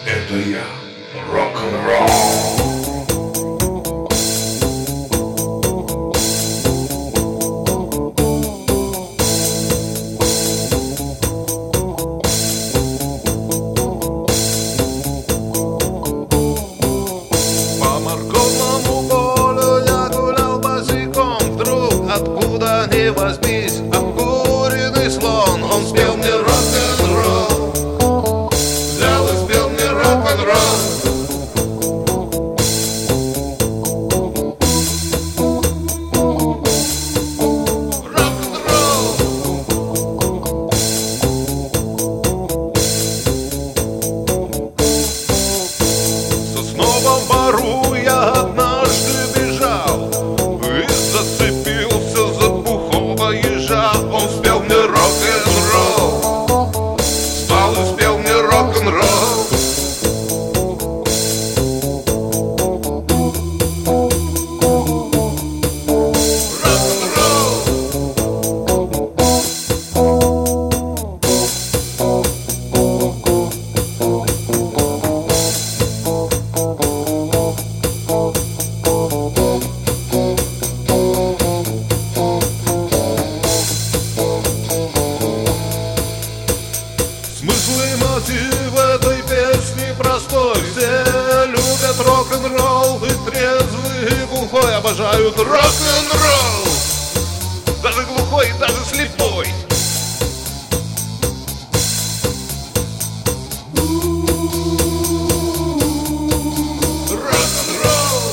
Это я, рок-н-ролл. По морковному полю я гулял босиком. Вдруг, откуда ни возьмись, обкуренный слон. Он спел мне рок-н-ролл, взял и спел мне рок-н-ролл. В сосновом бору я однажды бежал и зацепился за бухого ежа. Он спел мне рок-н-ролл, встал и спел мне рок-н-ролл. Смысл и мотив этой песни простой. Все любят рок-н-ролл, и трезвый, и глухой обожают рок-н-ролл. Даже глухой, даже слепой. Рок-н-ролл.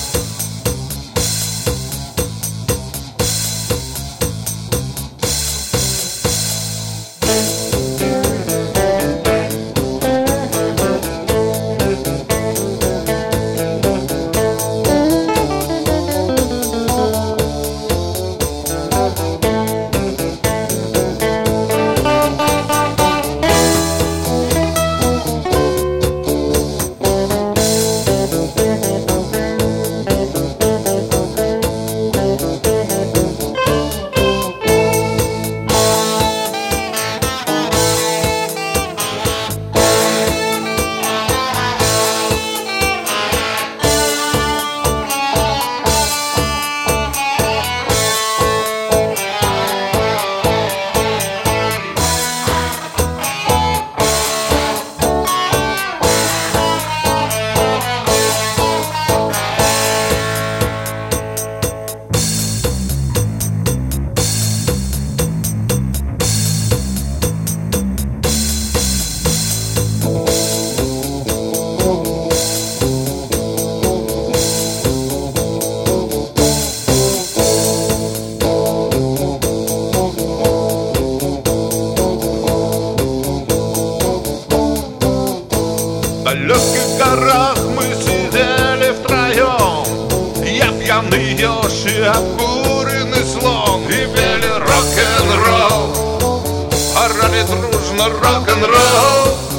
В далеких горах мы сидели втроем. Я пьяный еж и обкуренный слон. И пели рок-н-ролл, орали дружно рок-н-ролл.